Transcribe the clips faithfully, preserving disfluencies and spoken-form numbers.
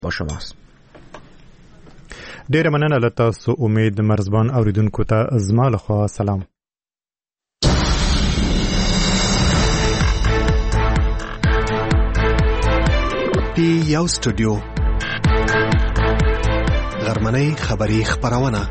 با شماست. ډیره مننه له تاسو. امید مرزبان اوریدونکو ته زما لخوا سلام. دی یو سټوډیو غرمنۍ خبری خبرونه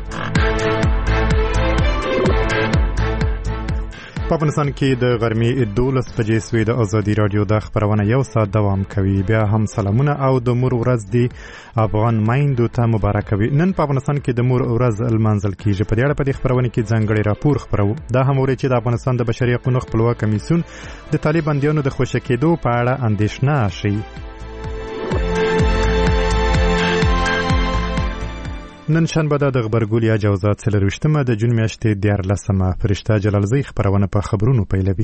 په افغانستان کې د غرمې دولس بجې سوې د ازادي رادیو د خبرونه یو ساعت دوام کوي. بیا هم سلامونه او د مور ورځ دی افغان مایندو ته مبارک وي. نن په افغانستان کې د مور ورځ لمانځل کیږي. په دې اړه په دې خبرونه کې ځانګړی راپور خبرو. دا هم ورې چې د افغانستان د بشري حقوقو خپلواک کمیسیون د طالباندیانو د خوشی کېدو په اړه اندېښنه شي. نن شنبه د غبرګول یا جوزات څلرویشتمه د جون میاشتې دیارلسمه فرشته جلالزی خبرونه په خبرونو پیلوي.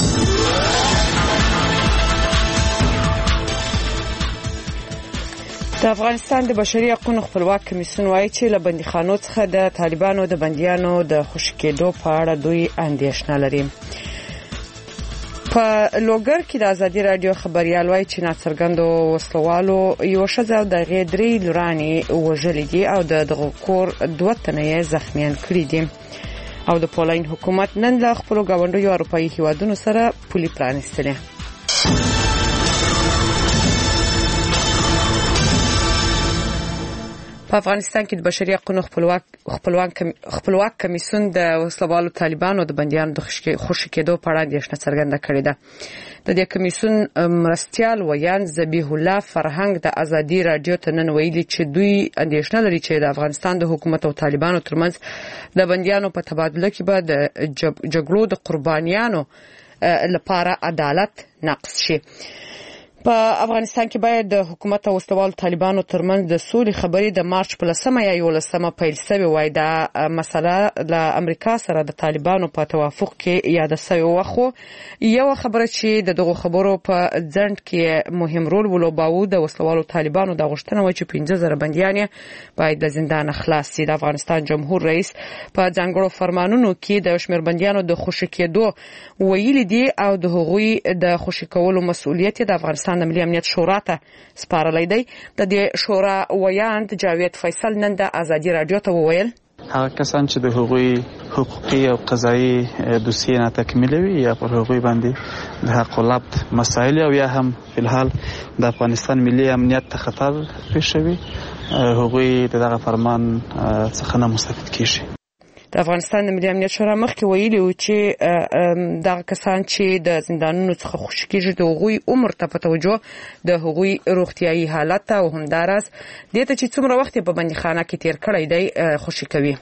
د افغانستان د بشري حقوقو خپلواک کمیسیون وایي چې له بندیخانو څخه د طالبانو د بندیانو د خوشی کېدو په اړه دوی اندېښنه لري. په لوګر کې د ازادي رادیو خبريال وایي چې ناڅرګندو وسلوالو یو ښځه او د غې درې لورانې وژلې دي او د دغه کور دوه تنه یې زخمیان کړي دي. او د پولین حکومت نن له خپلو ګاونډیو اروپایي هیوادونو سره پولي پرانیستلې. په افغانستان کې د بشري حقوقو خپلواک خپلواک خپلواک کمیسیون د وسلوالو طالبانو د بندیانو د خوشی کېدو په اړه اندېښنه څرګنده کړې ده. د دې کمیسیون مرستیال ویان ذبیح الله فرهنګ د ازادي رادیو ته نن ویلي چې دوی اندېښنه لري چې د افغانستان د حکومت او طالبانو ترمنځ د بندیانو په تبادله کې به د جګړو د قربانیانو لپاره عدالت نقض شي. په افغانستان کې باید د حکومت او وسلوالو طالبانو ترمنځ د سولې خبرې د مارچ په لسمه یا یولسمه پیل شوې وای. دا مسله له امریکا سره د طالبانو په توافق کې یاد شوې وخو یو خبره چې د دغه خبرو په ځند کې مهم رول ولوباوه د وسلوالو طالبانو د غوښتنه و چې پنځه زره بندیان باید د زندان خلاص شي. د افغانستان جمهور رئیس په ځانګړو فرمانونو کې د شمیر بندیانو د خوشی کېدو ویلي دي او د هغوی د خوشی کولو مسؤلیت د افغانستان د ملي امنیت شورا ته سپارلی دی. د دې شورا ویاند جاوید فیصل نن د ازادي رادیو ته وویل هغه کسان چې د هغوی حقوقي او قضایي دوسیې نه تکمیل وي یا پر هغوی باندې د حق العبد مسایل او یا هم په الحال د افغانستان ملي امنیت ته خطر پیښوي هغوی دغه فرمان څخه نه مستفید کیږي. د افغانستان د ملي امنیت شورا مخکې ویلي و چې دغه کسان چې د زندانونو څخه خوشي کېږي د هغوی عمر ته په توجه د هغوی روغتیایي حالت او همداراز دې ته چې څومره وخت په بندیخانه کې تیر کړی دی خوشي کوي.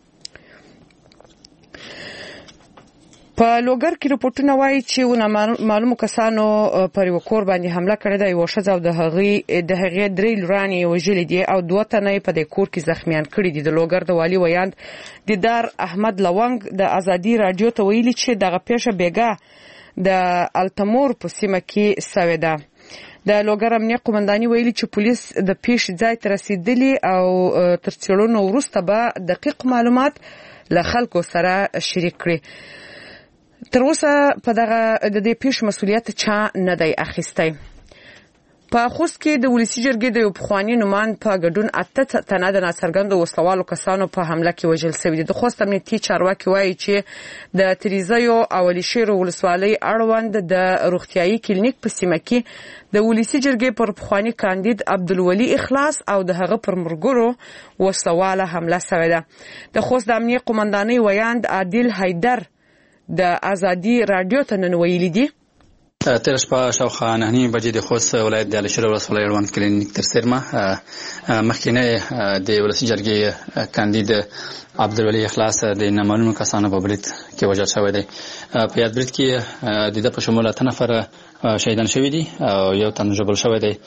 په لوګر کې رپورټونه وایي چې معلومو کسانو پر یو کور باندې حمله کړې ده. یو ښځه او د هغې د هغې درې لورانې وژلې دي او دوه تنه په دې کور کې زخمیان کړي دي. د لوګر د والي ویاند دیدار احمد لونګ د ازادي رادیو ته ویلي چې دغه پیښه بیګا د التمور په سیمه کې شوې ده. د لوګر امنیه قومنداني ویلي چې پولیس د پیښې ځای ته رسیدلي او تر څېړنو وروسته به دقیق معلومات له خلکو سره شریک کړي. تر اوسه په دغه د دې پیښې مسؤلیت چا نه دی اخیستی. په خوست کې د ولسی جرګې د یو پخواني نوماند په ګډون اته تنه د ناڅرګندو وسلوالو کسانو په حمله کې وژل شوي دي. د خوست امنیتي چارواکي وایي چې د تریزیو او علیشیر ولسوالۍ اړوند د روغتیایي کلینیک په سیمه کې د ولسی جرګې پر پخواني کاندید عبدالولي اخلاص او د هغه پر مرګرو وسلواله حمله شوې ده. د خوست د امنیه قومندانۍ ویاند عادل حیدر د ازادي رادیو ته نن ویلي دي تیر شپه شاوخوا نهه نیمې بجې د خوست ولایت د علیشیر ولسوالۍ اړوند کلینیک تر څیرمه مخکینی د ولسي جرګې کاندید عبدالولي اخلاص د نامعلومو کسانو په برید کې وژل شوی دی. په یاد برید کې د ده په شمول اته نفره شهیدان شوي دي او یو تن ژوبل شوی دی.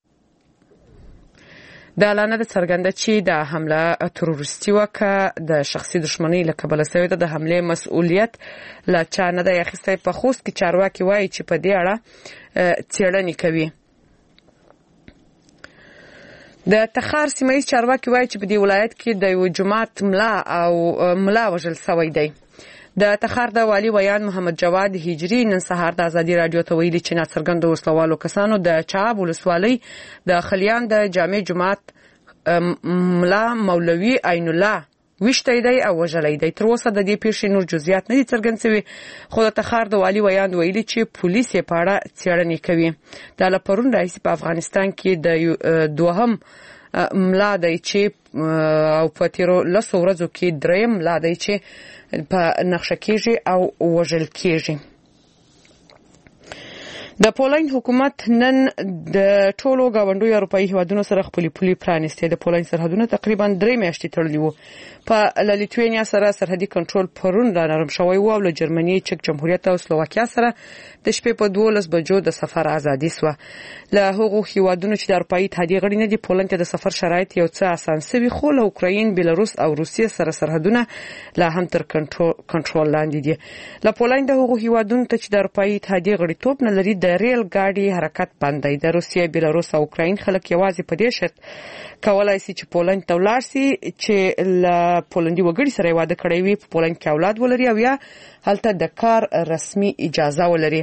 د اعلانه د څرګنده چې د حمله تروریستي وکه د شخصي دښمنۍ له کبله شوې ده. د حملې مسؤلیت له چا نه دی اخیستی. په خوست کې چارواکي وایي چې په دې اړه څېړنې کوي. د تخار سیمه ییز چارواکي وایي چې په دې ولایت کې د یو جماعت ملا او ملا وژل شوی دی. د تخار د والي ویان محمد جواد هجری نن سهار د ازادي رادیو ته ویلي چې ناڅرګند وسلوالو کسانو د چاب ولسوالۍ د خلیان د جامع جماعت ملا مولوي عین الله وشتای دی او وژلای دی. تر اوسه د دې پیښې نور جزئیات نه دي څرګند شوي، خو د تخار د والي ویان ویلي چې پولیس یې په اړه څېړنې کوي. د لپرون راهیسې په افغانستان کې د دوهم ملا دی چې او په تیرو لسو ورځو کې دریم ملا دی چې په نقشه کېږي او وژل کېږي. د پولند حکومت نن د ټولو ګاونډیو اروپایي هیوادونو سره خپلې پولې پرانیستې. د پولند سرحدونه تقریبا درې میاشتې تړلي وو. په لیتوانیا سره سرحدي کنټرول پرون را نرم شوی و او له جرمني، چک جمهوریت او سلوواکیا سره د شپې په دولس بجو د سفر ازادي سو. له هغو هیوادونو چې د اروپایي اتحادیې غړي نه دي، پولند ته د سفر شرایط یو څه اسان شوي، خو له اوکراین، بیلاروس او روسیې سره سرحدونه لا هم تر کنټرول لاندې دي. له پولند د هغو هیوادونو ته چې د اروپایي اتحادیې غړیتوب نه لري، د ریل ګاډي حرکت بند دی. د روسیې، بیلاروس او اوکراین خلک یوازې په دې شرط کولای شي چې پولند ته ولاړ شي چې له پولندي وګړي سره واده کړی وي، په پولند کې اولاد ولري او یا هلته د کار رسمي اجازه ولري.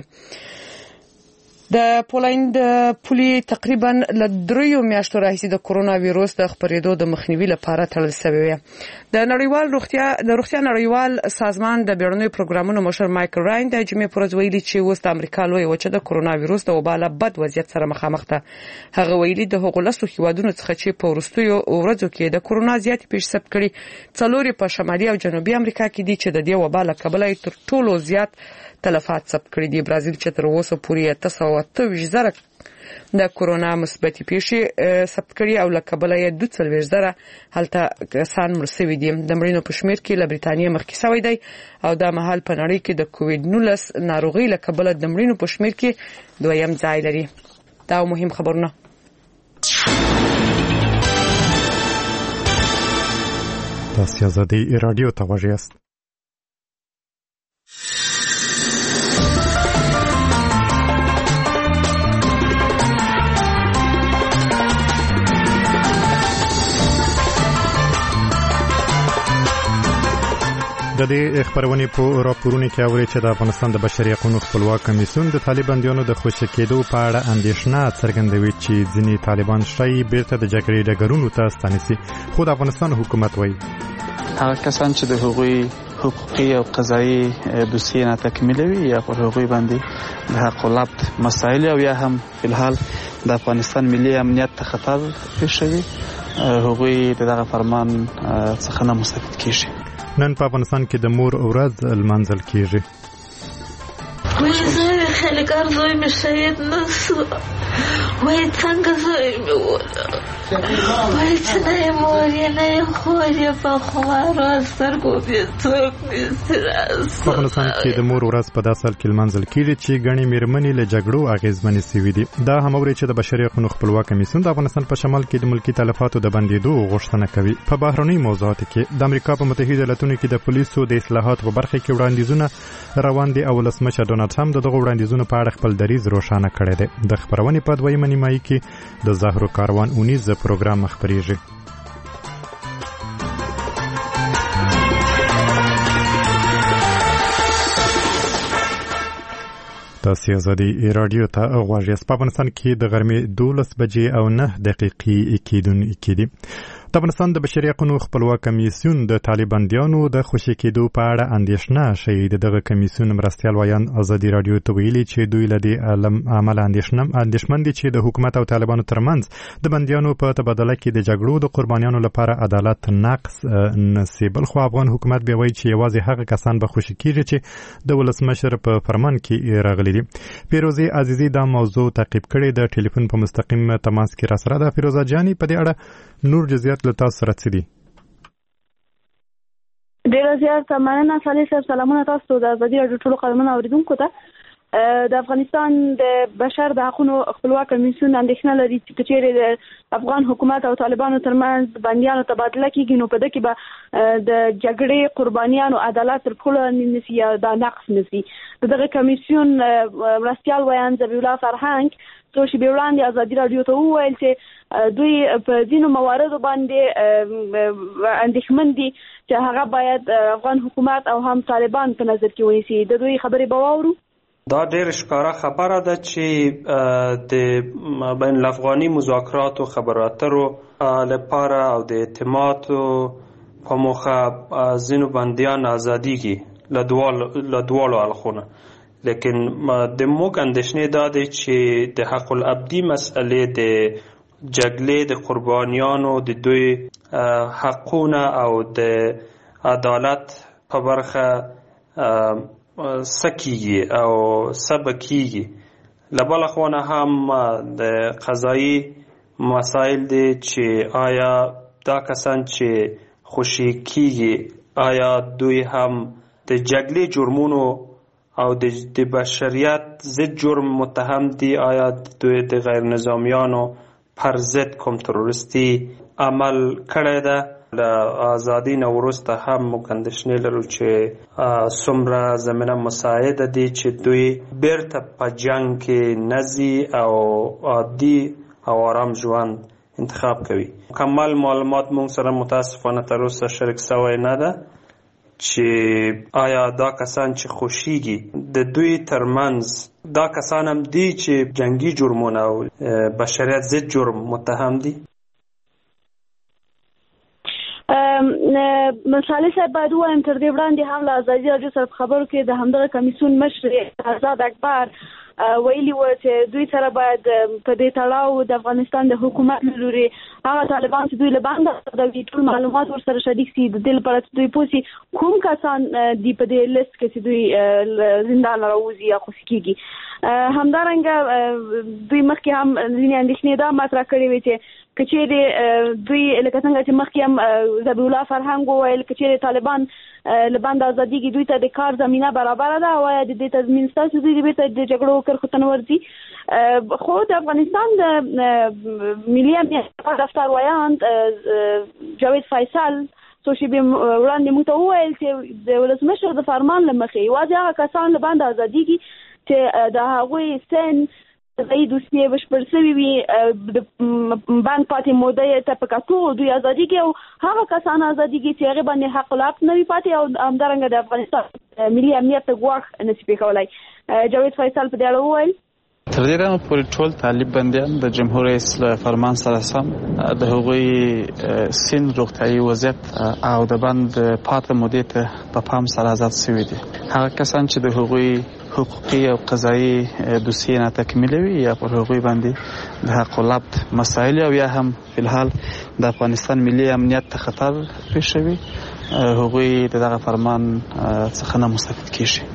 د پولند پولي تقریبا له دریو میاشتو راهیسې د کرونا وایروس د خپرېدو د مخنیوي لپاره تړل شوی وي. د نړیوال روغتیا د روغتیا نړیوال سازمان د بیړنیو پروګرامونو مشر مایکل راین د جمعې پر ورځ ویلي چې اوس د امریکا لویه وچه د کرونا وایروس د وبا له بد وضعیت سره مخامخ ده. هغه ویلي د هغو لسو هیوادونو څخه چې په وروستیو ورځو کې د کرونا زیاتې پیښې ثبت کړي، څلور په شمالي او جنوبي امریکا کې دي چې د دې وبا له کبله تر ټولو زیات تلفات ثبت کړي دي. برازیل چې تر اوسه پورې اته سوه اته ویشت زره د کرونا مثبتې پیښې ثبت کړي او له کبله یې دوه څلوېښت زره هلته کسان مړه شوي دي. د مړینو په شمېر کې له برېټانیا مخکې شوی دی او دا مهال په نړۍ کې د کووډ نولس ناروغۍ له کبله د مړینو په شمېر کې دویم ځای لري. دا مهم خبرونه. تاسو ازادي رادیو ته غوږ یاست. د دې خبرونه په راپورونو کې اوري چې د افغانستان د بشري حقوقو خپلواک کمیسیون د طالبانیانو د خوشی کېدو په اړه اندېښنه څرګندوي چې ځینې طالبان شایي بیرته د جګړې ډګرونو ته ستنیږي، خو د افغانستان حکومت وایي هغه کسان چې د هغوی حقوقي او قضایي دوسیې نه تکمیل وي یا پر هغوی باندې د حق العبد مسائل او یا هم په الحال د افغانستان ملي امنیت ته خطر پیښوي، هغوی دغه فرمان څخه نه مستفید کیږي. نن په افغانستان کې د مور ورځ لمانځل کیږي. وای زه خلک ارزوی مې شهید نسو، وای څنګه زوی مې وله، وای چې نه یې مور یې نه یې خور یې په خوارو سترګو مې څوک نیسي راس. په افغانستان کې د مور ورځ په داسې حال کې لمانځل کیږي چې ګڼې مېرمنې له جګړو اغېزمنې شوي دي. دا هم اوري چې د بشري حقوقو خپلواک کمیسیون د افغانستان په شمال کې د ملکي تلفاتو د بندېدو غوښتنه کوي. په بهرنۍ موضوعاتو کې د امریکا په متحده ایالاتونو کې د پولیسو د اصلاحاتو په برخه کې وړاندیزونه روان دي او ولسمشر ډونالډ ټرمپ دغه وړاندیزونو په اړه خپل دریځ روښانه کړی دی. د خبرونې په دویمه نیمایي کې د زهرو کاروان اونیز پروګرام خبرېږي. تاسو ازادي رادیو ته غواړئ. په افغانستان کې د غرمې دولس بجې او نه دقیقې کېدونکې دي. د افغانستان د بشري حقوقو خپلواک کمیسیون د طالبانیانو د خوشی کېدو په اړه اندېښنه شوي. دغه کمیسیون مرستیال ویان ازادي رادیو ته ویلي چې دوی له دې عمل اندېښمن دي چې د حکومت او طالبانو ترمنځ د بندیانو په تبادله کې د جګړو د قربانیانو لپاره عدالت نقص نشي. بل خو افغان حکومت بیا وایي چې یوازې هغه کسان به خوشی کیږي چې د ولسمشر په فرمان کې راغلي دي. فیروزه عزیزی دا موضوع تعقیب کړي. د ټلیفون په مستقیم تماس کې را سره ده. فیروزه جانی، په دې اړه نور جزئیات له تاسو سره څه دي؟ ډېر زیات مننه صالح صاحب. سلامونه تاسو د ازادي رادیو ټولو قدرمنو اوریدونکو ته. د افغانستان د بشر د حقوقو خپلواک کمیسیون اندېښنه لري چې چیرې د افغان حکومت او طالبانو ترمنځ بندیانو تبادله کیږي نو په دې کې به د جګړې قربانیانو عدالت تر ټولو نشي یا د نقص نشي. دغه کمیسیون مرستیال ویان ذبیح الله فرهنګ څو شېبې وړاندې ازادي راډیو ته وویل چې دوی په ځینو مواردو باندې اندېښمن دي چې هغه باید افغان حکومت او هم طالبان په نظر کې ونیسي. د دوی خبرې به واورو. دا ډېر ښکاره خبره ده چې د بین الافغاني مذاکراتو خبرو اترو لپاره او د اعتمادو په موخه ځینو بندیان ازادیږي له دواړو اړخونو، لیکن د موږ اندېښنې دا دی چې د حق الابدي مسئلې د جګړې د قربانیانو د دوی حقونه او د عدالت په برخه سکیږي او سبکیږي. له بله خوا نه هم د قضایي مسایل دي چې آیا دا کسان چې خوشي کیږي آیا دوی هم د جګړې جرمونو او د بشریت ضد جرم متهم دي، آیا دوی د غیر نظامیانو پر ضد کوم تروریستي عمل کړی ده. له ازادي نه وروسته هم موږ اندېښنې لرو چې څومره زمینه مساعده دي چې دوی بیرته په جنګ کې نځي او عادي او آرام ژوند انتخاب کوي. مکمل معلومات موږ سره متاسفانه تر اوسه شریک شوی نه ده چې آیا دا کسان چې خوشیږي د دوی ترمنځ دا کسان هم دي چې جنگي جرمونه او بشریت ضد جرم متهم دي. مصالح صاحب باید ووایم تر دې وړاندې هم له ازادي راډیو سره په خبرو کې د همدغه کمیسیون مشر آزاد اکبر ویلي و چې دوی سره باید په دې تړاو د افغانستان د حکومت له لوري هغه طالبان چې دوی له بنده د ټول معلومات ورسره شریک سي، د دې لپاره چې دوی پوسي کوم کسان دي په دې لیست کې چې دوی زندان راوځي یا خوشي کیږي. همدارنګه دوی مخکې هم ځینې اندېښنې دا مطرح کړې وې چې کچېرې دوی لکه څنګه چې مخکې هم ذبیح الله فرهنګ وویل کچېرې طالبان له بنده ازادیږي دوی ته د کار زمینه برابره ده او آیا د دې تضمین شته چې دوی بیرته د جګړو کرښو ته نه ورځي. خو د افغانستان د ملي امنیت دفتر ویاند جاوید فیصل څو شېبې وړاندې موږ ته وویل چې د ولسمشر د فرمان له مخې یوازې هغه کسان له بنده ازادیږي چې د هغوی سن غي دوسیه بشپړ شوی وي د بند پاتې موده ته په کتو دوی ازادیږي او هغه کسان ازادیږي چې هغه باندې حق الحق نه وي پاتې او همدارنګه د افغانستان ملي امنیت ته ګواښ نشي کولای. جاوید فیصل په دې اړه وویل تر دې نه پورې ټول طالب بندیان د جمهور رئیس له فرمان سره سم د هغوی سن روغتیايي وضعیت او د بند پاتې مودې ته په پام سره آزاد شوي دي. هغه کسان چې د هغوی حقوقي او قضایي دوسیې نه تکمیلي وي یا پر هغوی باندې د حق العبد مسایل او یا هم په الحال د افغانستان ملي امنیت ته خطر پیښ شوی هغوی دغه فرمان څخه نه مستفید کیږي.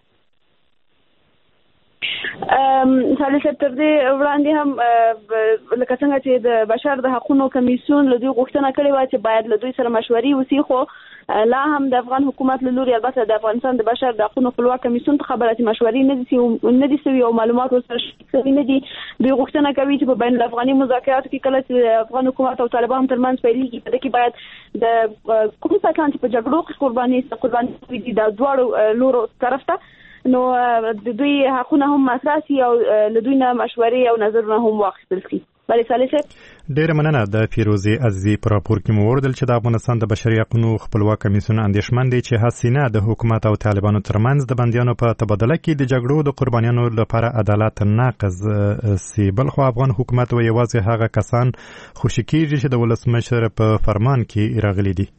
ثالث تر دې وړاندې هم لکه څنګه چې د بشر د حقوقو کمیسیون له دوی غوښتنه کړې و چې باید له دوی سره مشورې وشي، خو لا هم د افغان حکومت له لوري البته د افغانستان د بشر د حقوقو خپلواک کمیسیون ته خبره چې مشورې نه دي نه دي سوي او معلومات ورسره شریک نه دي. دوی غوښتنه کوي چې په بین الافغاني مذاکراتو کې کله چې افغان حکومت او طالبان ترمنځ پیلېږي په دې کې باید د کوم کسان چې په جګړو کې قرباني قرباني دي د دواړو لورو طرف ته نو د دوی حقونه هم مطرح شي او له دوی نه مشورې او نظرونه هم واخیستل شي. بلې صالح ډېره مننه. د فیروزي عزیزي په راپور کې مو وردل چې د افغانستان د بشري حقوقو خپلواک کمیسیون اندېښمن دی چې هڅینه د حکومت او طالبانو ترمنځ د بندیانو په تبادله کې د جګړو د قربانیانو لپاره عدالت ناقض سي. بل خو افغان حکومت و یوازې هغه کسان خوشي کیږي چې د ولسمشر په فرمان کې راغلي دي.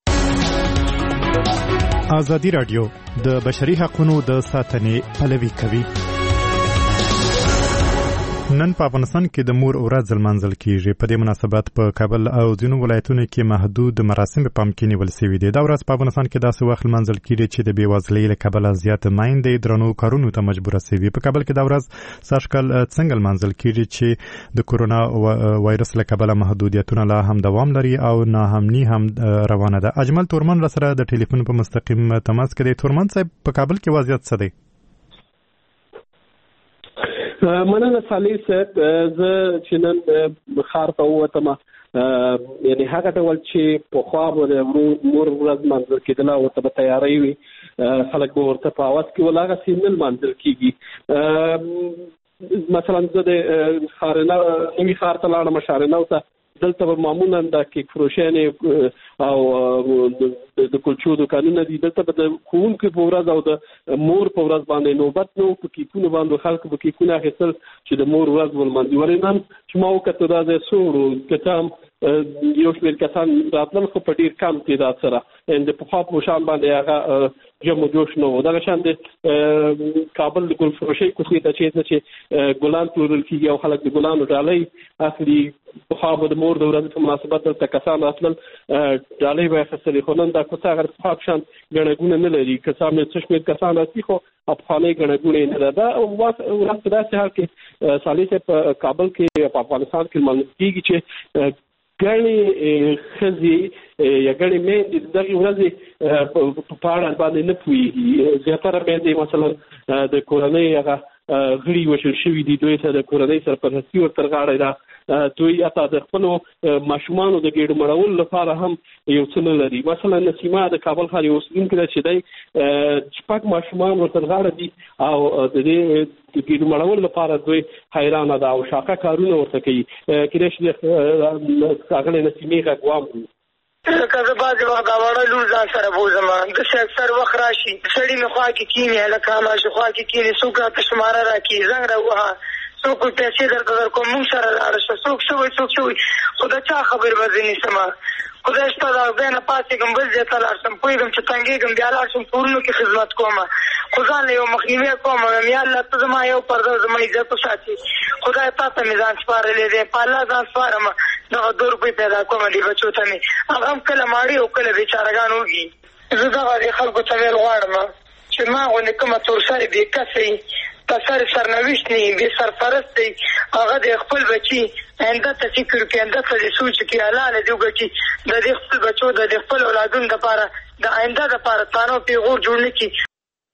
ازادي راډیو د بشري حقوقو د ساتنې پلوي کوي. نن په افغانستان کې د مور ورځ لمانځل کیږي. په دې مناسبت په کابل او ځینو ولایتونو کې محدود مراسم په پام کې نیول شوي دي. دا ورځ په افغانستان کې داسې وخت لمانځل کیږي چې د بېوزلۍ له کبله زیات میندې درنو کارونو ته مجبوره شوي. په کابل کې دا ورځ سږکال څنګه لمانځل کیږي چې د کورونا وایرس له کبله محدودیتونه لا هم دوام لري او ناامني هم روانه ده. اجمل تورمن سره د ټلیفون په مستقیم تماس کې دی. تورمن صاحب په کابل کې وضعیت څه دی؟ مننه صالح صاحب. زه چې نن ښار ته ووتم یعنې هغه ډول چې پخوا به د مور ورځ لمانځل کېدله ورته به تیاری وي خلک به ورته په اواز کې ول هغسې نه لمانځل کېږي. مثلا زه د خارنه نوي خار ته لاړم شارنه ته دلته به معمولا د کیک فروشانې او د کلچو دوکانونه دي دلته به د ښوونکو په ورځ او د مور په ورځ باندې نوبت نو په کیکونو باندې خلک به کیکونه اخیستل چې د مور ورځ ولمانځي ولې نن چې ما وکتل دا ځای سوړ کتام یو شمېر کسان راتلل خو په ډېر کم تعداد سره د پخوا په شان باندې هغه جمع جوش نه و دغه شان د کابل د ګل فروشۍ کوڅې ته چې چې ګلان پلورل کېږي او خلک د ګلانو ډالۍ اخلي پخوا به د مور د ورځې په مناسبت دلته کسان راتلل ډالۍ به یې اخیستلې خو نن دا کوڅه هغه پخوا په شان ګڼه ګوڼه نه لري که څه هم څه شمېر کسان راتلي خو پخوانۍ ګڼه ګوڼه یې نه ده دا ورځ په داسې حال کې صالح صاحب په کابل کې په افغانستان کې لمانځل کېږي چې ګڼې ښځې یا ګڼې میندې دغې ورځې په اړه باندې نه پوهېږي زیاتره میندې مثلا د کورنۍ هغه غړي وژل شوي دي دوی ته د کورنۍ سرپرستي ورتر غاړه ده دوی حتی د خپلو ماشومانو د ګېډو مړولو لپاره هم یو څه نه لري مثلا نسیمه د کابل ښار یو اوسېدونکی ده چې دی شپږ ماشومان ورتر غاړه دي او د دې د ګېډو مړولو لپاره دوی حیرانه ده او شاقه کارونه ورته کوي کېدای شي ښاغلې نسیمې غږ واورو لکه زه بعضې وخت دا وړه لور ځان سره بوځم داسې اکثر وخت راشي سړي مې خوا کې کښېني هلکه ماشي خوا کې کښېني څوک راته شماره راکړي زنګ راووهه څوک پیسې درته درکوم موږ سره لاړه شه څوک څه وایي څوک څه وایي خو د چا خبرې به زه نیسم خدای شته دا ځای نه پاڅېږم بل ځای ته لاړ شم پوهېږم چې تنګېږم بیا لاړ شم کورونو کې خدمت کوم خو ځان له یو مخنیوی کوم یا الله ته زما یو پرده زما عزت وساتي خدای تا ته مې ځان سپارلی دی په الله ځان سپارم دغه دو روپۍ پیدا کوم دې بچو ته مې هغه هم کله ماړي او کله بېچارهګان وږي زه دغه دې خلکو ته ویل غواړم چې ما غوندې کومه تورسرې بېکسه وي په سر سرنوشت نه وي بې سرپرست دی هغه د خپل بچي آینده ته فکر وکړي آینده ته دې سوچ وکړي حلاله دې وګټي د دې خپل بچو د دې خپل اولادونو دپاره د آینده دپاره تانه او پیغور جوړ نه کړي.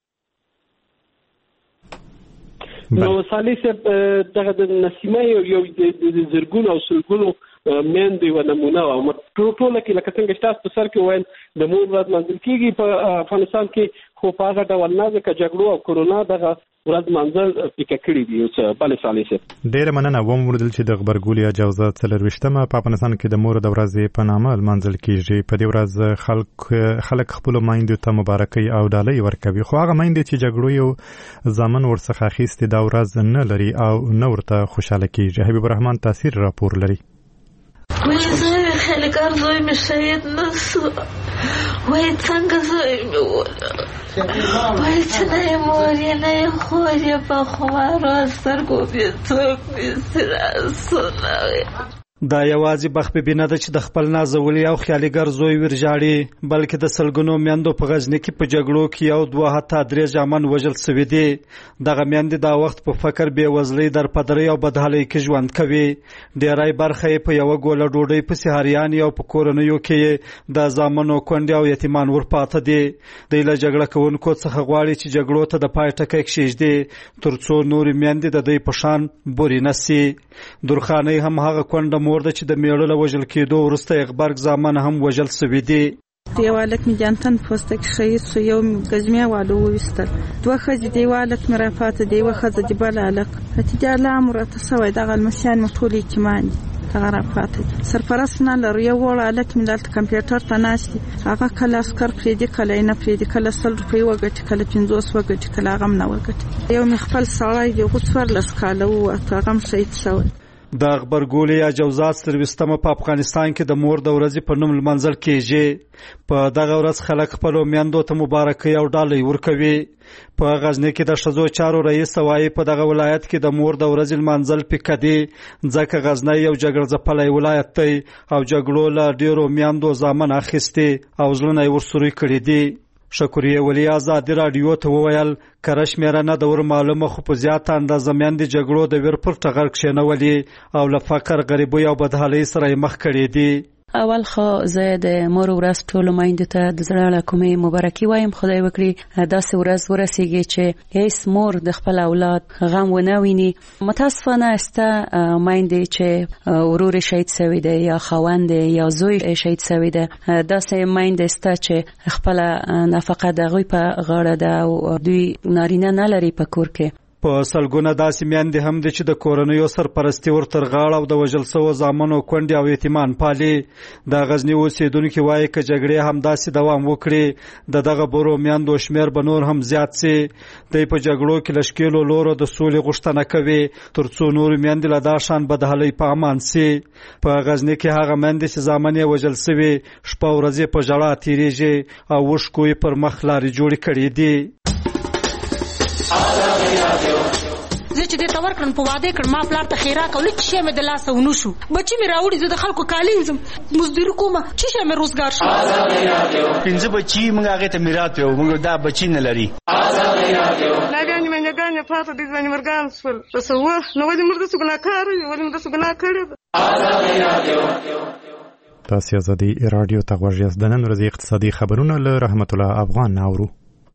نو صالح صاحب دغه د نسیمه یو د زرګونو او سلګونو میندې یوه نمونه وه او ټوله کې لکه څنګه چې تاسو په سر کې وویل د مور ورځ لمانځل کېږي په افغانستان کې خو په هغه ډول نه ځکه جګړو او کرونا دغه ورځ لمانځل پیکه کړي دي اوس بلې صالح صاحب ډېره مننه وموندل چې د غبرګولي اجازه څلرویشتمه په افغانستان کې د مور د ورځې په نامه لمانځل کېږي په دې ورځ خلک خلک خپلو میندو ته مبارکۍ او ډالۍ ورکوي خو هغه میندې چې جګړو یو زامن ورڅخه اخیستې دا ورځ نه لري او نه ورته خوشحاله کېږي. حبیب الرحمن تاثیر راپور لري. وای زوی خیلی کار زوی می شهید نسو وای څنګه زوی می وله وای چې نه مور یې نه خور یې په خمارو سترګو مې څوک نیسي راسونه دا یوازې بخببینه ده چې د خپل نازولي او خیالګر زوی ورژاړي بلکې د سلګونو میندو په غزني کې په جګړو کې یو دوه حتی درې ځامن وژل سوي دي. دغه میندې دا وخت په فقر بېوزلۍ درپدرۍ او بدحالۍ کې ژوند کوي. ډېری برخه یې په یوه ګوله ډوډۍ پسې هریان او په کورنیو کې د زامنو کونډې او یتیمان ورپاته دي. دوی له جګړه کوونکو څخه غواړي چې جګړو ته د پای ټکی کښېږدي تر څو نورې میندې د دوی په شان بورې نه سي. درخانۍ هم هغه کونډه مور ده چې د میړه له وژل کېدو وروسته یې غبرګ زامن هم وژل سوي دي. یو هلک مې جانتن پوسته کې شهید شو یو ګزمې والو وویستل دوه ښځې دی یو هلک مې راپاته دی یوه ښځه د بل هلک هتیجه الله هم راته سوی دغه لمسیان مې ټول یتیمان دي دغه راپاته دي سرپرست نه لرو یو وړه هلک مې دلته کمپیوټر ته ناست دي هغه کله عسکر پرېږدي کله یې نه پرېږدي کله سل روپۍ وګټي کله پنځوس وګټي کله هغه هم نه وګټي یو مې خپل سړی دی هغه څوارلس کاله ووت هغه هم شهید شوی. د غبرګولي یا جوزات څلرویشتمه په افغانستان کې د مور د ورځې په نوم لمانځل کېږي. په دغه ورځ خلک خپلو میندو ته مبارکۍ او ډالۍ ورکوي. په غزني کې د ښځو چارو رئیس وایي په دغه ولایت کې د مور د ورځې لمانځل پیکه دي ځکه غزنی یو جګړه ځپلی ولایت دی او جګړو له ډېرو میندو زامن اخیستې او زړونه یې ورسوري کړي دي. شکریه ولی ازادي راډیو ته وویل کره شمېره نه ده ور معلومه خو په زیاته اندازه میندې جګړو د ویر پر ټغر کښېنولي او له فقر غریبۍ او بدحالۍ سره یې مخ کړي دي. اول خو زه د مور ورځ ټولو میندو ته د زړه له کومې مبارکي وایم خدای وکړي داسې ورځ ورسیږي چې هیڅ مور د خپل اولاد غم ونه ویني. متاسفانه سته میندې چې ورور شهید سوی دی یا خاوند یا زوی شهید سوی دی داسې میندې سته چې خپل نفقه د هغوی په غاړه ده او دوی نارینه نه لري په کور کې په سلګونه داسې میندې هم دي چې د کورنیو سرپرستي ورتر غاړه او د وژل شوو زامنو کونډې او یتیمان پالي. د غزني اوسېدونکي وایي که جګړې همداسې دوام وکړي د دغه برو میندو شمېر به نور هم زیات سي. دوی په جګړو کې له ښکېلو لورو د سولې غوښتنه کوي تر څو نورې میندې له دا شان بدحالۍ په امان سي. په غزني کې هغه میندې چې زامن یې وژل شوي شپه ورځې په ژړا تېرېږي او اوښکو یې پر مخ لارې جوړې کړې دي. زه چې دې ته ورکړم په واده کړم ما پلار ته خیرات او هیڅ شی مې د لاسه ونه شو. بچي مې راوړي زه د خلکو کالي وینځم مزدوري کوم چې شی مې روزګار شو. پنځه بچي موږ هغې ته میراث ویو موږ دا بچي نه لري. ناګانې مې نګانې پاته دي ځواني مرګان شول رسو نو ولې موږ داسې ګناهکار یو ولې موږ داسې ګناه کړې ده. تاسې ازادي راډیو ته غوږ یاست. د نن ورځې اقتصادي خبرونه له رحمت الله افغان اورو.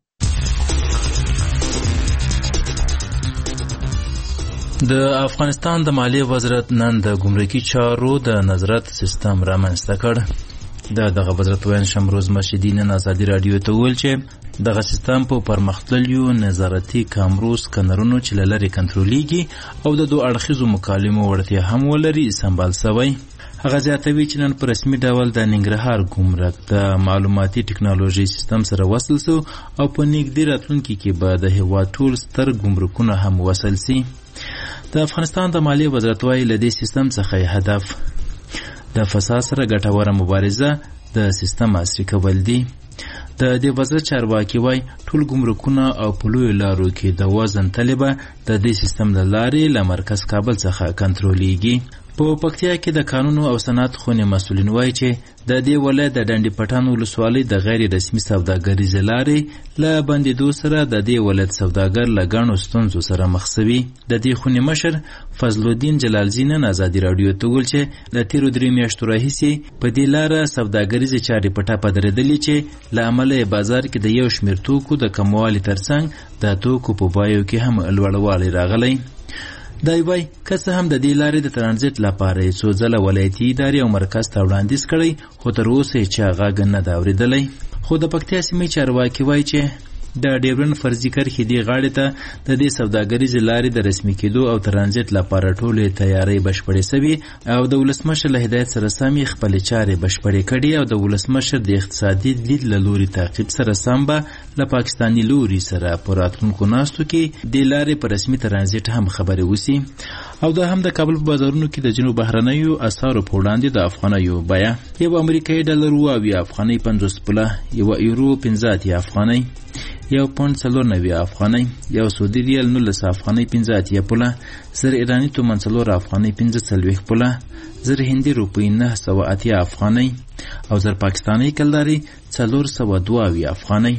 د افغانستان د مالیې وزارت نن د ګمرکي چارو د نظارت سیستم رامنځته کړ. د دغه وزارت ویان شمروز مشهدي نن ازادي راډیو ته وویل چې دغه سیستم په پرمختللیو نظارتي کامرو سکنرونو چې له لرې کنټرولېږي او د دوه اړخیزو مکالمو وړتیا هم ولري سمبال شوی. هغه زیاتوي چې نن په رسمي ډول د ننګرهار ګمرک د معلوماتي ټکنالوژي سیستم سره وصل شو او په نږدې راتلونکي کې به د هېواد ټول ستر ګمرکونه هم وصل شي. د افغانستان د مالیې وزارت وايي له دې سیستم څخه هدف د فساد سره ګټوره مبارزه د سیستم عصري کول دي. د دې وزارت چارواکي وايي ټول ګمرکونه او په لویو لارو کې د وزن تلې به د دې سیستم له لارې له مرکز کابل څخه کنټرولېږي. په پکتیا کې د قانون او صنعت خونې مسؤلین وایي چې د دې ولایت د ډنډې پټان ولسوالۍ د غیر رسمي سوداګریزې لارې له بندېدو سره د دې ولایت سوداګر له ګڼو ستونزو سره مخ شوي. د دې خونې مشر فضل الدین جلالزي نن ازادي راډیو ته وویل چې د تېرو درې میاشتو راهیسې په دې لاره سوداګریزې چارې په ټپه درېدلې چې له امله یې بازار کې د یو شمېر توکو د کموالي ترڅنګ د توکو په بیو کې هم لوړوالی راغلی. دا وایي که څه هم د دې لارې د ترانزیت لپاره یې څو ځله ولایتي ادارې او مرکز ته وړاندیز کړی خو تر اوسه یې چا غږ نه ده اورېدلی. خو د پکتیا سیمې چارواکي وایي چې د ډیورن فرضي کرښې دې غاړې ته د دې سوداګریزې لارې د رسمي کېدو او ترانزیت لپاره ټولې تیارۍ بشپړې شوي او د ولسمشر له هدایت سره سم یې خپلې چارې بشپړې کړي او د ولسمشر د اقتصادي لید له لوري تعقیب سره سم به له پاکستاني لوري سره په راتلونکو ناستو کې دې لارې په رسمي ترانزیت هم خبرې وسي. او دا هم د کابل په بازارونو کې د ځینو بهرنیو اسعارو په وړاندې د افغانیو بیه یو امریکایي ډالر اوه اویا افغانۍ پنځوس پوله، یو یورو پنځه اتیا افغانۍ، یو پونډ څلور نوي افغانۍ، یو سعودي ریال نولس افغانۍ پنځه اتیا پوله، زر ایراني تومان څلور افغانۍ پنځه څلوېښت پوله، زر هندي روپۍ نهه سوه اتیا افغانۍ او زر پاکستاني کلداري څلور سوه دوه اویا افغانۍ.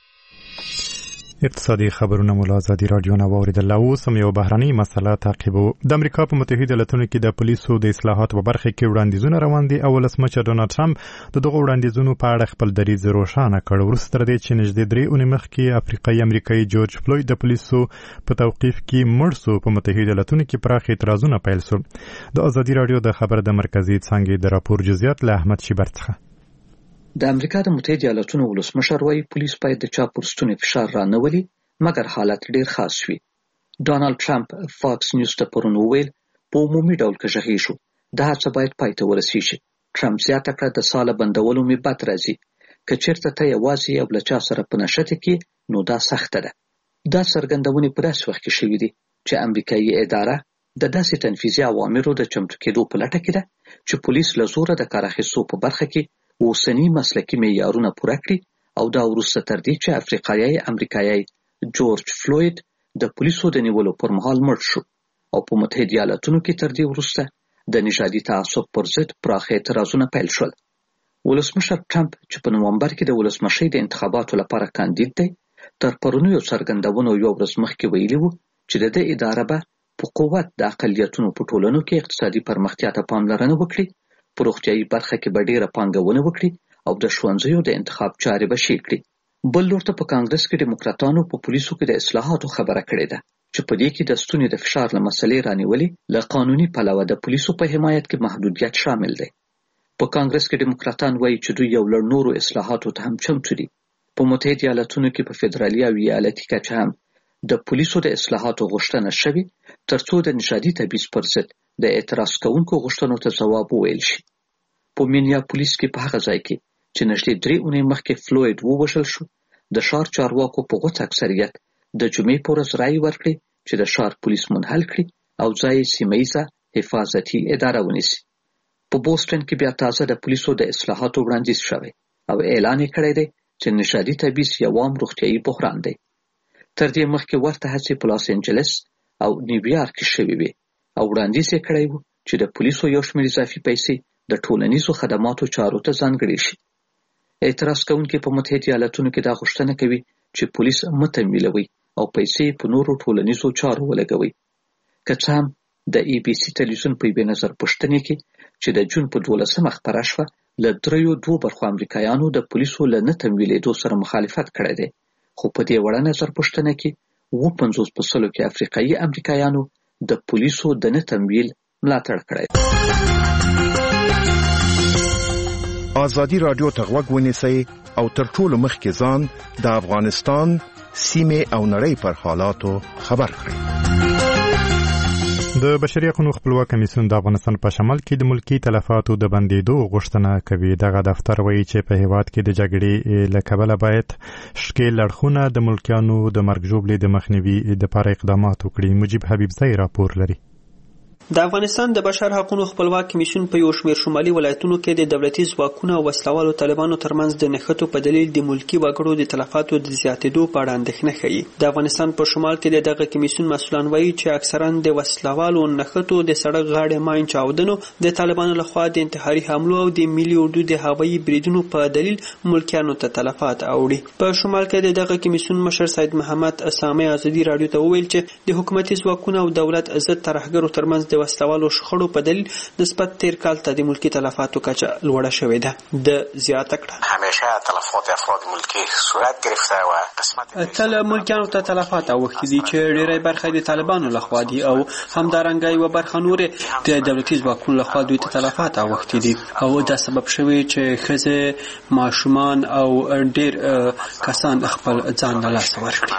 اقتصادي خبرونه مو له ازادي راډیو نه واورېدل. اوس هم یو بهرنۍ مسله تعقیبو. د امریکا په متحده ایالتونو کې د پولیسو د اصلاحاتو په برخه کې وړاندیزونه روان دي او ولسمشر ډونالډ ټرمپ د دغو وړاندیزونو په اړه خپل دریځ روښانه کړ وروسته تر دې چې نږدې درې اونۍ مخکې افریقایي امریکایي جورج فلوید د پولیسو په توقیف کې مړ سو. په متحده ایالتونو کې پراخ اعتراضونه پیل سول. د ازادي راډیو د خبر د مرکزي څانګې د راپور جزئیات له احمد شیبر څخه. د امریکا د متحده ایالتونو ولسمشر وايي پولیس باید د چا پر ستوني فشار رانولي مګر حالت ډیر خاص وي. ډونالډ ټرمپ فاکس نیوز ته پرون وویل په عمومي ډول که غږیږو دا هڅه باید پای ته ورسیږي. ټرمپ زیاته کړه د ساله بندولو مې بد راځي که چېرته ته یوازې یو له چا سره په نښته کې نو دا سخته ده. دا څرګندونې په داسې وخت کې شوي دي چې امریکایي اداره د داسې تنفیذي اوامرو د چمتو کېدو په لټه کې ده چې پولیس له زوره د کار اخیستو په برخه کې اوسني مسلکي معیارونه پوره کړي او دا وروسته تر دې چې افریقایي امریکایي جورج فلوید د پولیسو د نیولو پر مهال مړ شو او په متحده ایالتونو کې تر دې وروسته د نژادي تعصب پر ضد پراخ اعتراضونه پیل شول. ولسمشر ټرمپ چې په نومبر کې د ولسمشۍ د انتخاباتو لپاره کاندید دی تر پرونیو څرګندونو یو ورځ مخکې ویلي وو چې د دې اداره به په قوت د اقلیتونو په ټولنو کې اقتصادي پرمختیا ته پاملرنه وکړي، په روغتیايي برخه کې به ډېره پانګونه وکړي او د ښوونځیو د انتخاب چارې به ښې کړي. بل لور ته په کانګرس کې ډیموکراتانو په پولیسو کې د اصلاحاتو خبره کړې ده چې په دې کې د ستوني د فشار له مسلې رانیولې له قانوني پلوه د پولیسو په حمایت کې محدودیت شامل دی. په کانګرس کې ډیموکراتان وایي چې دوی یو لړ نورو اصلاحاتو ته هم چمتو دي. په متحده ایالتونو کې په فدرالي او ایالتي کچه هم د پولیسو د اصلاحاتو غوښتنه شوې ترڅو د نژادي تبعیض پر ضد د اعتراض کوونکو غوښتنو ته ځواب وویل شي. په مینیاپولیس کې په هغه ځای کې چې نږدې درې اونۍ مخکې فلوید ووژل شو، د ښار چارواکو په غوڅ اکثریت د جمعې په ورځ رایې ورکړې چې د ښار پولیس منحل کړي او ځای یې سیمه ییزه حفاظتي اداره ونیسي. په بوسټن کې بیا تازه د پولیسو د اصلاحاتو وړاندیز شوی او اعلان یې کړی دی چې نژادي تبعیض یو عام روغتیایي بحران دی. تر دې مخکې ورته هڅې په لاس انجلس او نیویارک کې شوې وې او وړاندیز یې کړی و چې د پولیسو یو شمېر اضافي پیسې د ټولنیزو خدماتو چارو ته ځانګړې شي. اعتراض کوونکي په متحده ایالتونو کې دا غوښتنه کوي چې پولیس متمویلوي او پیسې په نورو ټولنیزو چارو ولګوي. که څه هم د ای بي سي تلویزیون په یوې نظر پوښتنې کې چې د جون په دولسمه خپره شوه له دریو دوو برخو امریکایانو د پولیسو له نه تمویلېدو سره مخالفت کړی دی، خو په دې وړه نظر پوښتنه کې اووه پنځوس په سلو کې افریقایي امریکایانو د پولیسو د نه تمویل ملاتړ کړی دی. ازادي راډیو ته غوږ ونیسئ او تر ټولو مخکې ځان د افغانستان سیمې او نړۍ پر حالاتو خبر کړئ. د بشري حقوقو خپلواک کمیسیون د افغانستان په شمال کې د ملکی تلفاتو د بندیدو غوښتنه کوي. دغه دفتر وایي چې په هیواد کې د جګړې له کبله باید شکیل اړخونه د ملکیانو د مرګ ژوبلې د مخنیوي لپاره اقدامات وکړي. مجيب حبیبزی راپور لري. د افغانستان د بشر حقوقو خپلواک کمیسیون په یو شمېر شمالي ولایتونو کې د دولتي ځواکونو او وسلوالو طالبانو ترمنځ د نښتو په دلیل د ملکی وګړو د تلفاتو د زیاتېدو په اړه اندېښنه ښیي. د افغانستان په شمال کې د دغه کمیسیون مسؤلان وایي چې اکثرا د وسلوالو نښتو د سړک غاړې ماین چاودنو، د طالبانو لخوا د انتحاري حملو او د ملي اردو د هوایي بریدونو په دلیل ملکیانو ته تلفات اوړي. په شمال کې د دغه کمیسیون مشر سید محمد اسامه ازادي راډیو ته وویل چې د حکومتي ځواکونو او دولت ضد ترهګرو ترمنځ د وسلوالو شخړو په دلیل نسبت تیر کال ته د ملکی تلفاتو کچه لوړه شوې ده. د زیاته کړه همیشه تلفات افراد ملکی صورت گرفته و قسمت تل ملکیانو ته تلفات اوښتي دي چې ډېری برخه د طالبانو لخوا دي او همدارنګه یوه برخه نورې د دولتي ځواکونو لخوا دوی ته تلفات اوښتي دي او دا سبب شوی چې ښځې، ماشومان او ډېر کسان خپل ځان له لاسه ورکړي.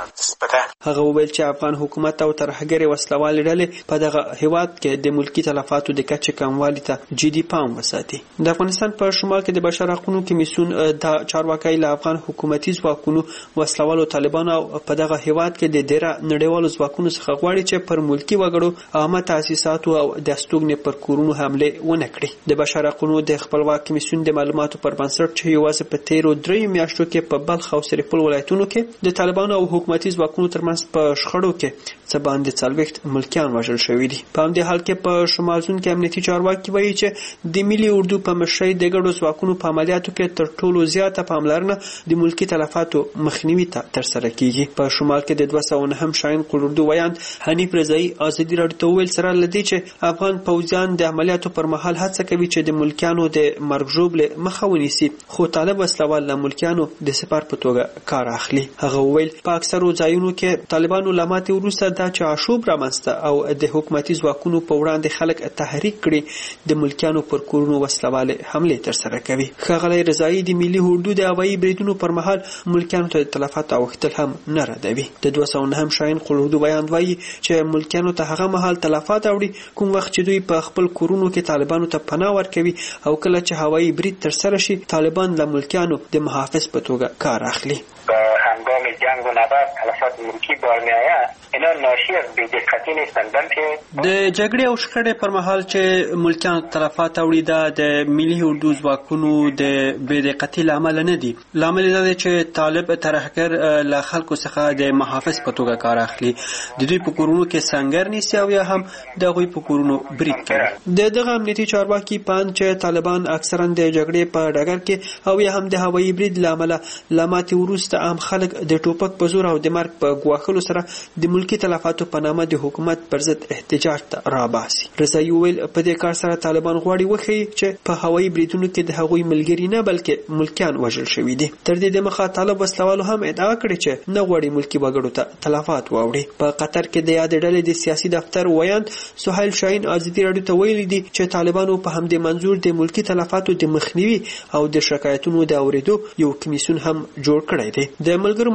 هغه وویل چې افغان حکومت او ترهګرې وسلوالې ډلې په دغه هیواد کې د ملکی تلفاتو د کچې کموالي ته جدي پام وساتي. د افغانستان په شمال کې د بشر حقوقو کمیسیون د چارواکي له افغان حکومتي ځواکونو، وسلوالو، طالبانو او په دغه هیواد کې د ډیره نړیوالو ځواکونو څخه غواړي چې پر ملکی وګړو، عامه تاسیساتو او د استوګنې پر کورونو حمله ونه کړي. د بشر حقوقو د خپلواک کمیسیون د معلوماتو پر بنسټ چې یوازې په تیرو دریو میاشتو کې په بلخ او سرپل ولایتونو کې د طالبانو او حکومتي ځواکونو ترمنځ په شخړو کې څه باندې څلوېښت ملکیان وژل شوي دي. په همدې حال کې په شمال زون کې امنیتي چارواکي وایي چې د ملي اردو په مشرۍ د ګډو ځواکونو په عملیاتو کې تر ټولو زیاته پاملرنه د ملکی تلفاتو مخنیوي ته ترسره کیږي. په شمال کې د دوه سوه نهم شاهین قلوردو ویاند حنیف رضایی ازادي راډیو ته وویل سره لدی چې افغان پوځیان د عملیاتو پر مهال هڅه کوي چې د ملکیانو د مرګ ژوبلې مخه ونیسي، خو طالب وسلوال له ملکیانو د سپار په توګه کار اخلي. هغه وویل په اکثرو ځایونو کې طالبانو لاماتې وروسته دا چې عاشوب رامنځته او د حکومتي ځواکونو په وړاندې خلک تحریک کړي د ملکیانو پر کورونو وسلواله حمله ترسره کوي. ښاغلی رضایی د ملي اردو د هوایي بریدونو پر مهال ملکیانو ته تلفات اوښتل هم نه ردوي. د دوه سوه نهم شاهین قلوردو بیان وایي چې ملکیانو ته هغه مهال تلفات اوړي کوم وخت چې دوی په خپل کورونو کې طالبانو ته پناه ورکوي او کله چې هوایي برید ترسره شي طالبان له ملکیانو د محافظ په توګه کار اخلي. هنگام جنگ و نبرد تلفات ملکی بار می آید اینا ناشی از بی‌دقتی نیستند بلکه د جګړې او شخړې پر مهال چې ملکیانو تلفات اوړي دا د ملي اردو ځواکونو د بی‌دقتۍ له امله نه دي. لامل دا دی چې طالب ترهګر له خلکو څخه د محافظ په توګه کار اخلي، د دوی په کورونو کې سنگر نیسي او یا هم د هغوی په کورونو برید کوي. د دغه امنیتي چارواکي پاند چې طالبان اکثرا د جګړې په ډګر کې او یا هم د هوایي برید له امله له ماتې وروسته عام خلک د ټوپک په زور او د مرګ په ګواښلو سره د ملکی تلفاتو په نامه د حکومت پر ضد احتجاج ته راباسي. رضایی وویل په دې کار سره طالبان غواړي وښیي چې په هوایي بریدونو کې د هغوی ملګري نه بلکې ملکیان وژل شوي دي. تر دې دمخه طالب وسلوالو هم ادعا کړې چې نه غواړي ملکي وګړو ته تلفات واوړي. په قطر کې د یادې ډلې د سیاسي دفتر ویاند سهیل شاهین ازادي راډیو ته ویلي دي چې طالبانو په همدې منظور د ملکی تلفاتو د مخنیوي او د شکایتونو د اورېدو یو کمیسیون هم جوړ کړی دی. د ملګرو ملتونو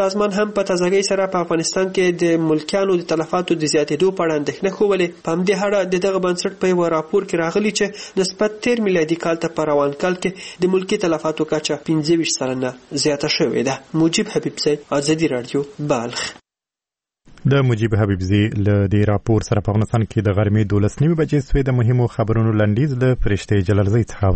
سازمان هم په تازګۍ سره په افغانستان کې د ملکیانو د تلفاتو د زیاتېدو په اړه اندېښنه ښودلې. په همدې اړه د دغه بنسټ په یوه راپور کې راغلي چې نسبت تیر میلادي کال ته په روان کال کې د ملکي تلفاتو کچه پنځه ویشت سلنه زیاته شوې ده. مجيب حبیبزی، ازادي رادیو، بالغ. د مجيب حبیبزی له دې راپور سره په افغانستان کې د غرمې دولس نیمې بجې سوې د مهمو خبرونو لنډیز له فرشته جلالزی څخه